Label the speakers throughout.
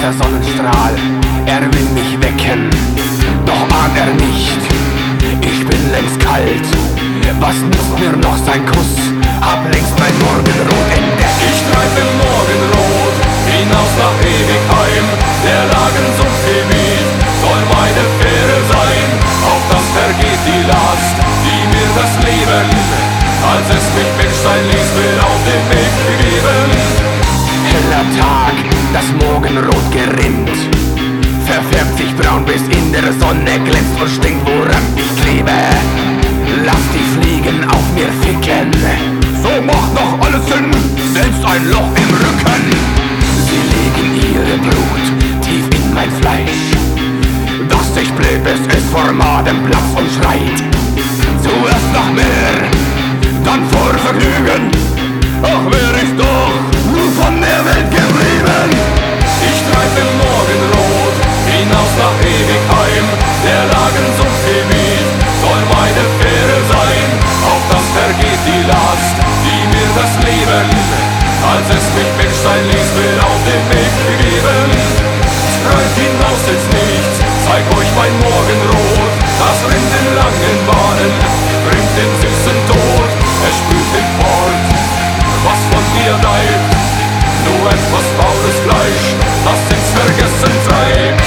Speaker 1: heißer Sonnenstrahl, er will mich wecken, doch ahnt er nicht, ich bin längst kalt. Was nützt mir noch sein Kuss, hab längst mein Morgenrot entdeckt.
Speaker 2: Ich treib im Morgenrot hinaus nach Ewigheim, der Lagensumpfgebiet soll meine Fähre sein. Auf das vergeht die Last, die mir das Leben, als es mich Menschsein ließ, mir auf den Weg gegeben.
Speaker 1: Heller Tag, das Morgenrot gerinnt, verfärbt sich braun bis in der Sonne glänzt und stinkt, woran ich klebe. Lass die Fliegen auf mir ficken, so macht noch alles Sinn, selbst ein Loch im Rücken. Sie legen ihre Blut tief in mein Fleisch, dass ich blieb, bis es vor Maden platzt und schreit. Zuerst nach mehr, dann vor Vergnügen, ach wär ich doch nur von der Welt geblieben.
Speaker 2: Ich treib im Morgenrot hinaus nach Ewigheim, der Lagensumpfgebiet soll meine Fähre sein. Auf das vergeht die Last, die mir das Leben, als es mich Menschsein ließ, mir auf den Weg gegeben. Treibt hinaus ins Nichts, zeig euch mein Morgenrot, das rinnt in langen Bahnen, bringt den süßen Tod, es spült den Port. Was von dir bleibt, nur etwas faules Fleisch, das ins Vergessen treibt.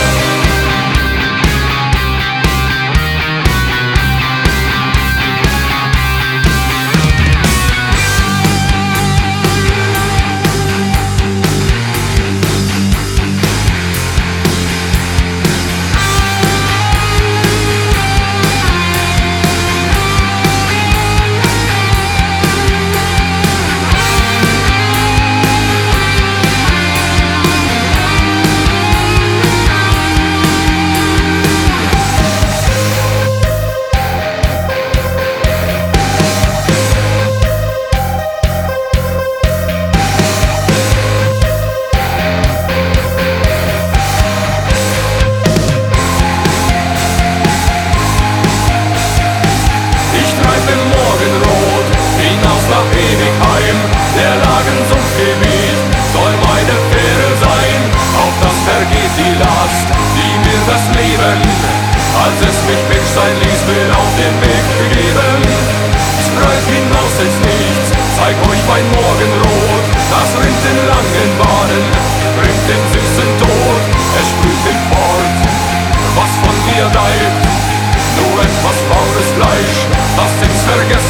Speaker 2: Der Lagensumpfgebiet soll meine Fähre sein. Auf das vergeht die Last, die mir das Leben, als es mich Menschsein ließ, mir auf den Weg gegeben. Treibt hinaus ins Nichts, zeig euch mein Morgenrot, das rinnt in langen Bahnen, bringt den süßen Tod, es sprüht den Port. Was von mir bleibt, nur etwas faules Fleisch, das ins Vergessen